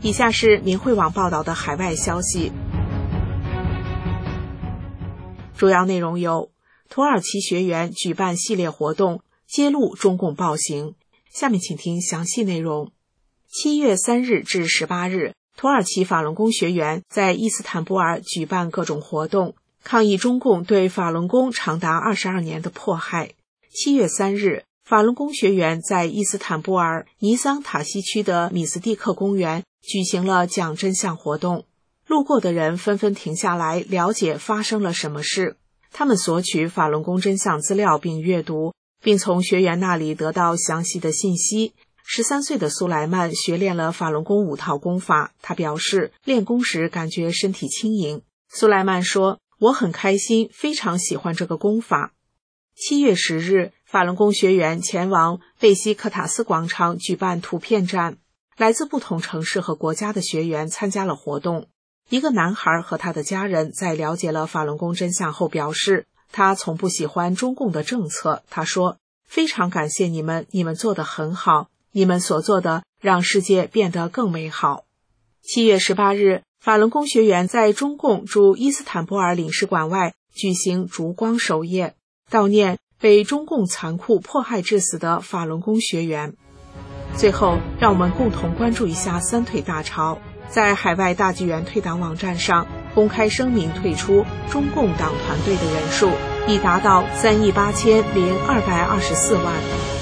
以下是明慧网报道的海外消息，主要内容有：土耳其学员举办系列活动，揭露中共暴行。下面请听详细内容。7月3日至18日，土耳其法轮功学员在伊斯坦布尔举办各种活动，抗议中共对法轮功长达22年的迫害。7月3日，法轮功学员在伊斯坦布尔尼桑塔西区的米斯蒂克公园举行了讲真相活动。路过的人纷纷停下来了解发生了什么事，他们索取法轮功真相资料并阅读，并从学员那里得到详细的信息。13岁的苏莱曼学练了法轮功5套功法，他表示练功时感觉身体轻盈。苏莱曼说：“我很开心，非常喜欢这个功法。”7月10日，法轮功学员前往贝西克塔斯广场举办图片展，来自不同城市和国家的学员参加了活动。一个男孩和他的家人在了解了法轮功真相后表示，他从不喜欢中共的政策。他说：“非常感谢你们，你们做得很好，你们所做的让世界变得更美好。”7月18日，法轮功学员在中共驻伊斯坦布尔领事馆外举行烛光守夜，悼念被中共残酷迫害致死的法轮功学员。最后，让我们共同关注一下三退大潮。在海外大纪元退党网站上公开声明退出中共党团队的人数已达到3.80224万。